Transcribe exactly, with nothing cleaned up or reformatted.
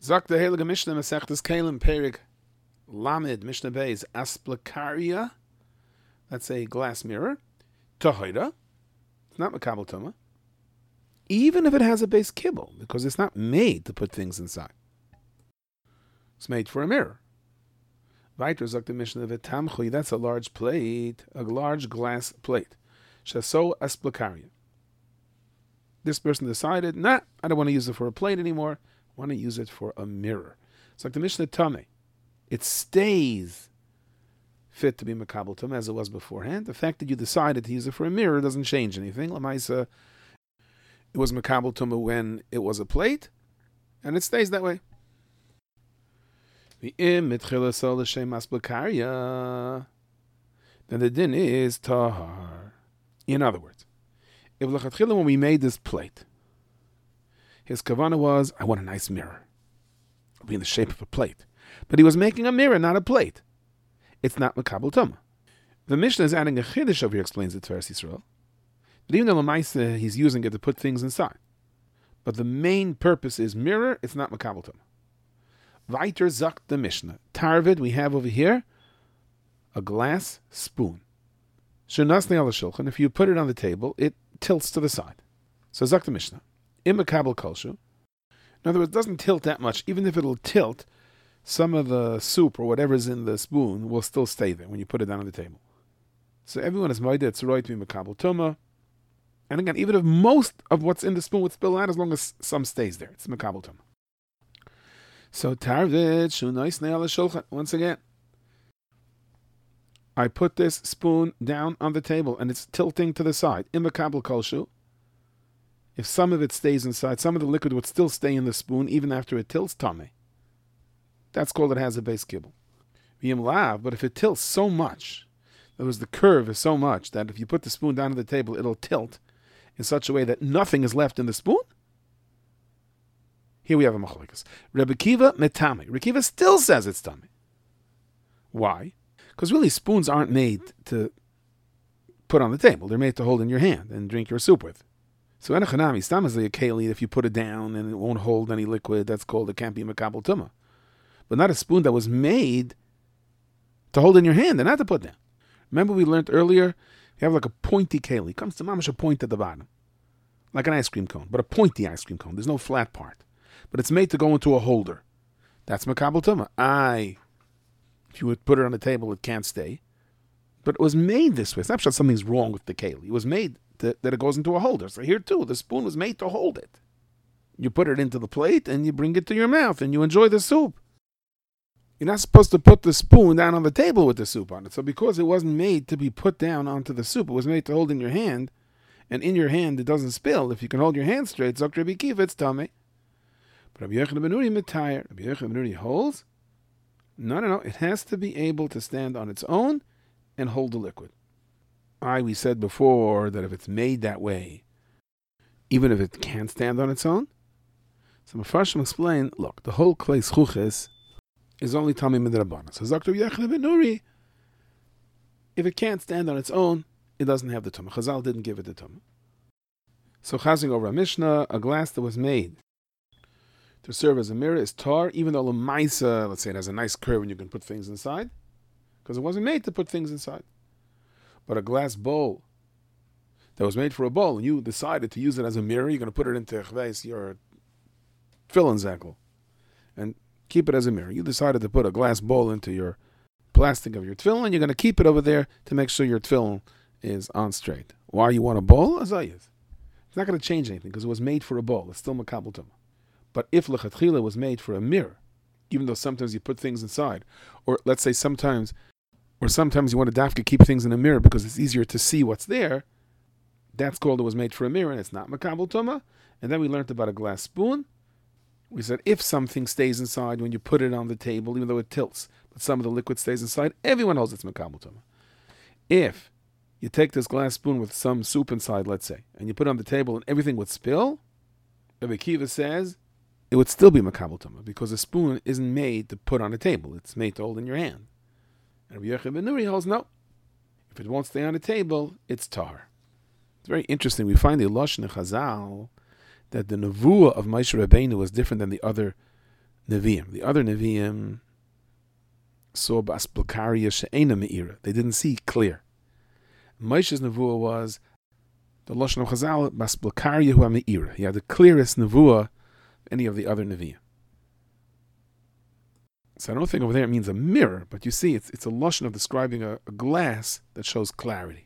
Zak the Heilige Mishnah Masechtes Kelim Perik Lamed Mishnah Beis Asplakaria. That's a glass mirror. Tahira. It's not Makabel Tuma. Even if it has a base kibble, because it's not made to put things inside. It's made for a mirror. Weiter Zak the Mishnah Vetamchui. That's a large plate, a large glass plate. Shaso Asplakaria. This person decided, nah, I don't want to use it for a plate anymore. I want to use it for a mirror. It's like the Mishnah Tameh. It stays fit to be Makabel Tumah as it was beforehand. The fact that you decided to use it for a mirror doesn't change anything. Lamaisa, it was Makabel Tumah when it was a plate, and it stays that way. Then the din is tahar. In other words, if l'chatchila when we made this plate, his kavanah was, I want a nice mirror. It'll be in the shape of a plate. But he was making a mirror, not a plate. It's not Makabel Tumah. The Mishnah is adding a chiddush over here, explains the Tveres Yisrael. But even though Lamaisa, he's using it to put things inside. But the main purpose is mirror, it's not Makabel Tumah. Weiter Zak the Mishnah. Tarvid, we have over here a glass spoon. Shenasne al shulchan, if you put it on the table, it tilts to the side. So Zak the Mishnah. In Makabel Kolshu. In other words, it doesn't tilt that much. Even if it'll tilt, some of the soup or whatever's in the spoon will still stay there when you put it down on the table. So everyone is moida, it's right to be Makabel Tumah. And again, even if most of what's in the spoon would spill out, as long as some stays there, it's Makabel Tumah. So Tarvit, Shunais Ne'al Shulchan. Once again, I put this spoon down on the table and it's tilting to the side. In Makabel Kolshu. If some of it stays inside, some of the liquid would still stay in the spoon even after it tilts tameh. That's called it has a base kibble. But if it tilts so much, in other words, the curve is so much that if you put the spoon down on the table, it'll tilt in such a way that nothing is left in the spoon. Here we have a machlokas. Rebbe Kiva metame. Rebbe Kiva still says it's tameh. Why? Because really spoons aren't made to put on the table. They're made to hold in your hand and drink your soup with. So enochanami stam is like a keli. If you put it down and it won't hold any liquid, that's called it can't be Makabel Tumah. But not a spoon that was made to hold in your hand and not to put down. Remember we learned earlier, you have like a pointy keli. It comes to mamash a point at the bottom. Like an ice cream cone, but a pointy ice cream cone. There's no flat part. But it's made to go into a holder. That's Makabel Tumah. I, if you would put it on the table, it can't stay. But it was made this way. It's not sure something's wrong with the keli. It was made to, that it goes into a holder. So here too, the spoon was made to hold it. You put it into the plate and you bring it to your mouth and you enjoy the soup. You're not supposed to put the spoon down on the table with the soup on it. So because it wasn't made to be put down onto the soup, it was made to hold in your hand, and in your hand it doesn't spill. If you can hold your hand straight, Zok Rebbe Kiva, it's tameh. But Rabbi Yochanan ben Nuri mitayr. Rabbi Yochanan ben Nuri holds, no, no, no, it has to be able to stand on its own and hold the liquid. I, we said before that if it's made that way, even if it can't stand on its own, so Mefarshim explain, look, the whole klei schuches is only tameh midrabanan. So Zok Rabbi Yochanan ben Nuri, if it can't stand on its own, it doesn't have the tumah. Chazal didn't give it the tumah. So chazing over a Mishnah, a glass that was made to serve as a mirror is tar, even though l'maisa, let's say it has a nice curve and you can put things inside, because it wasn't made to put things inside. But a glass bowl that was made for a bowl, and you decided to use it as a mirror, you're going to put it into your tefillin zekel and keep it as a mirror. You decided to put a glass bowl into your plastic of your tefillin, you're going to keep it over there to make sure your tefillin is on straight. Why you want a bowl? Azayas. It's not going to change anything because it was made for a bowl. It's still Makabel Tumah. But if lechatchila was made for a mirror, even though sometimes you put things inside, or let's say sometimes, or sometimes you want to dafka keep things in a mirror because it's easier to see what's there, that's called it was made for a mirror and it's not Makabel Tumah. And then we learned about a glass spoon. We said if something stays inside when you put it on the table, even though it tilts, but some of the liquid stays inside, everyone holds it's Makabel Tumah. If you take this glass spoon with some soup inside, let's say, and you put it on the table and everything would spill, Rebbe Kiva says it would still be Makabel Tumah because a spoon isn't made to put on a table. It's made to hold in your hand. And Rabbi Yochanan ben Nuri holds no. If it won't stay on the table, it's tar. It's very interesting. We find the Lashon Chazal that the Nevuah of Moshe Rabbeinu was different than the other Nevi'im. The other Nevi'im saw bas blakaria she'ena me'ira. They didn't see clear. Moshe's nevuah was the lashon of Chazal bas blakaria hu me'ira. He had the clearest nevuah of any of the other Nevi'im. So I don't think over there it means a mirror, but you see, it's it's a lashon of describing a, a glass that shows clarity.